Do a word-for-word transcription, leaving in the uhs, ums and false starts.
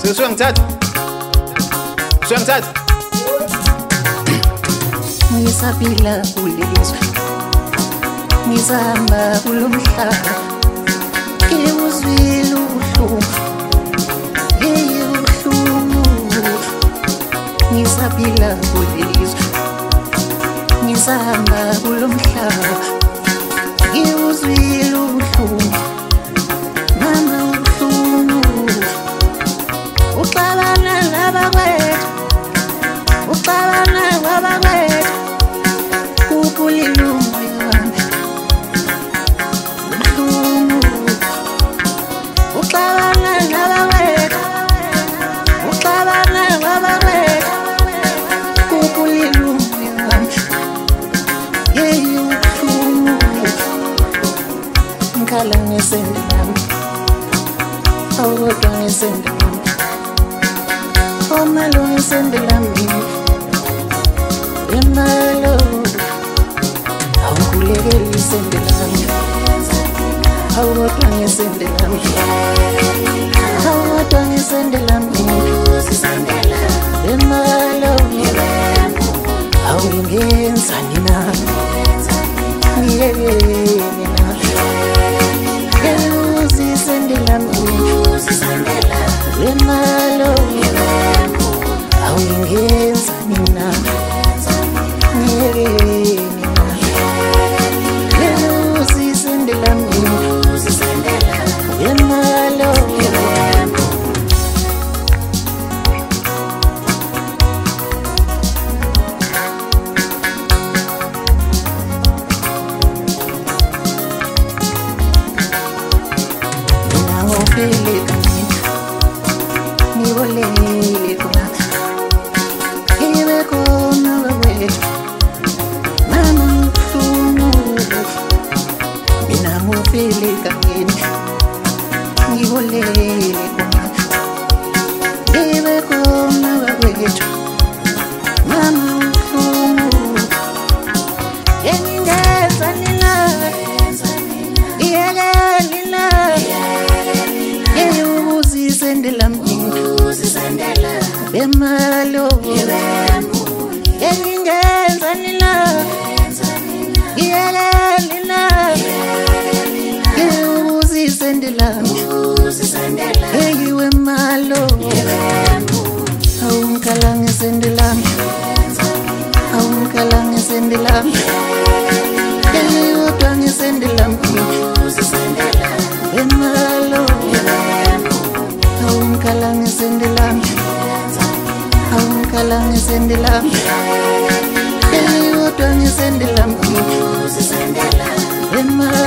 Usuyangithatha. Usuyangithatha. Ngisabila kulizwe, ngizahamba kulomhlaba, ngiwuzwile ubuhlungu, hey ubuhlungu. Ngisabila kulizwe, ngizahamba kulomhlaba, ngiwuzwile ubuhlungu, mama ubuhlungu. Uxabana nabakwethu, uxabana nabakwethu, kupulilungu yami ubuhlungu. Uxabana nabakwethu, uxabana nabakwethu, kupulilungu yami, hey ubuhlungu. Ngikhala ngesende lami, awukodwa ngesende lami, omalo ngesende lami, emalo awukhulekeli isende lami, awukodwa ngesende lami, awukodwa ngesende lami, emalo awungenzani na, ngiyekeni na, usisende lami, emalo awungenzani na, ngiyekeni na, usisende lami, emalo ngofile kanina, ngibolele khona, ibe khona wethu, mama ubuhlungu. Mina ngofile kanina, ngibolele khona, ibe khona wethu, mama ubuhlungu. Engingenzani na, iyekeni na, usisende lami, emalo engingenzani na, iyekeni na, usisende lami, hey wemalo awungikhala ngesende lami, awungikhala ngesende lami, hey kodwa ngesende lami, emalo awungikhala ngesende lami, awungikhala ngesende lami, hey kodwa ngesende lami, emalo